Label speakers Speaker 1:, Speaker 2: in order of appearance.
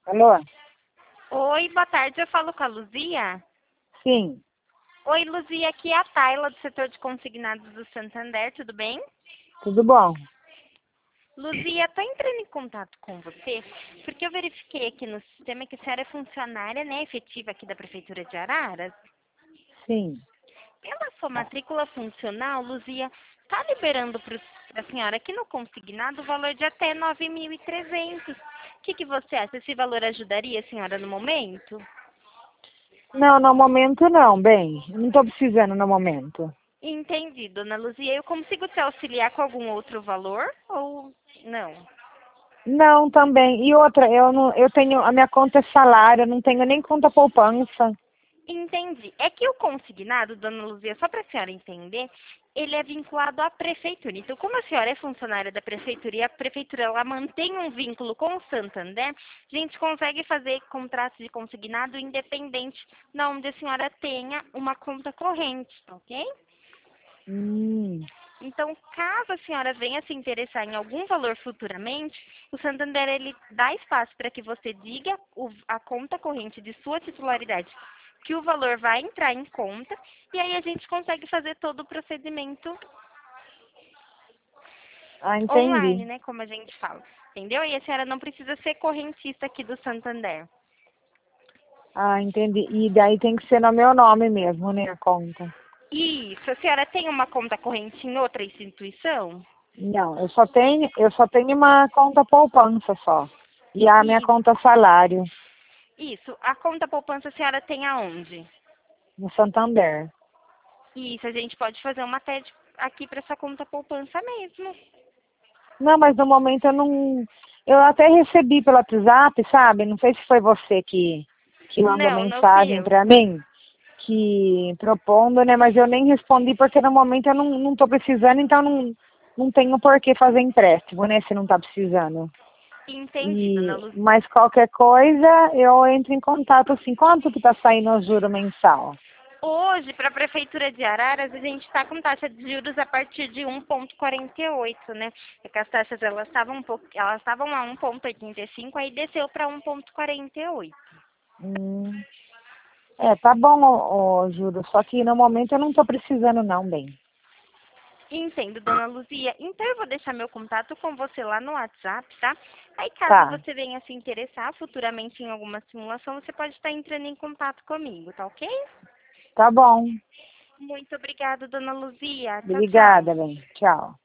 Speaker 1: Alô?
Speaker 2: Oi, boa tarde. Eu falo com a Luzia.
Speaker 1: Sim,
Speaker 2: Oi, Luzia, aqui é a Tayla do setor de consignados do Santander, tudo bem?
Speaker 1: tudo bom?
Speaker 2: Luzia, estou entrando em contato com você porque eu verifiquei aqui no sistema que a senhora é funcionária, né, efetiva aqui da Prefeitura de Araras.
Speaker 1: Sim.
Speaker 2: Pela sua matrícula funcional, Luzia, está liberando para a senhora aqui no consignado o valor de até 9.300. O que você acha? Esse valor ajudaria a senhora no momento?
Speaker 1: Não, no momento não, bem. Não estou precisando no momento.
Speaker 2: Entendi, dona Luzia. Eu consigo te auxiliar com algum outro valor ou não?
Speaker 1: Não, também. E outra, eu tenho, a minha conta é salário, eu não tenho nem conta poupança.
Speaker 2: Entendi. É que o consignado, dona Luzia, só para a senhora entender, ele é vinculado à prefeitura. Então, como a senhora é funcionária da prefeitura e a prefeitura ela mantém um vínculo com o Santander, a gente consegue fazer contratos de consignado independente na onde a senhora tenha uma conta corrente, ok?
Speaker 1: Hum.
Speaker 2: Então, caso a senhora venha se interessar em algum valor futuramente, o Santander ele dá espaço para que você diga a conta corrente de sua titularidade, que o valor vai entrar em conta, e aí a gente consegue fazer todo o procedimento
Speaker 1: Ah, entendi.
Speaker 2: online, né, como a gente fala. Entendeu? E a senhora não precisa ser correntista aqui do Santander.
Speaker 1: Ah, entendi. E daí tem que ser no meu nome mesmo, né, a conta.
Speaker 2: Isso, a senhora tem uma conta corrente em outra instituição?
Speaker 1: Não, eu só tenho uma conta poupança só. E a minha
Speaker 2: Isso,
Speaker 1: conta salário,
Speaker 2: isso. A conta poupança a senhora tem aonde?
Speaker 1: no Santander.
Speaker 2: Isso, a gente pode fazer uma TED aqui para essa conta poupança mesmo.
Speaker 1: Não, mas no momento eu não. Eu até recebi pelo WhatsApp, sabe? Não sei se foi você que mandou
Speaker 2: Não, não fui
Speaker 1: mensagem
Speaker 2: eu.
Speaker 1: para mim, que propondo, né? Mas eu nem respondi porque no momento eu não tô precisando, então não tenho por que fazer empréstimo, né? Se não tá precisando.
Speaker 2: Entendi, dona Luzia.
Speaker 1: Mas qualquer coisa eu entro em contato assim. Quanto que tá saindo o juro mensal?
Speaker 2: Hoje, para a Prefeitura de Araras, a gente está com taxa de juros a partir de 1,48, né? É que as taxas elas estavam a 1,85, aí desceu para 1,48.
Speaker 1: Hum, tá bom o juro, só que no momento eu não tô precisando não, bem.
Speaker 2: Entendo, dona Luzia. Então eu vou deixar meu contato com você lá no WhatsApp, tá? Aí caso
Speaker 1: Tá,
Speaker 2: você venha se interessar futuramente em alguma simulação, você pode estar entrando em contato comigo, tá ok?
Speaker 1: tá bom.
Speaker 2: Muito obrigada, dona Luzia. Tchau, tchau.
Speaker 1: Obrigada, bem. Tchau.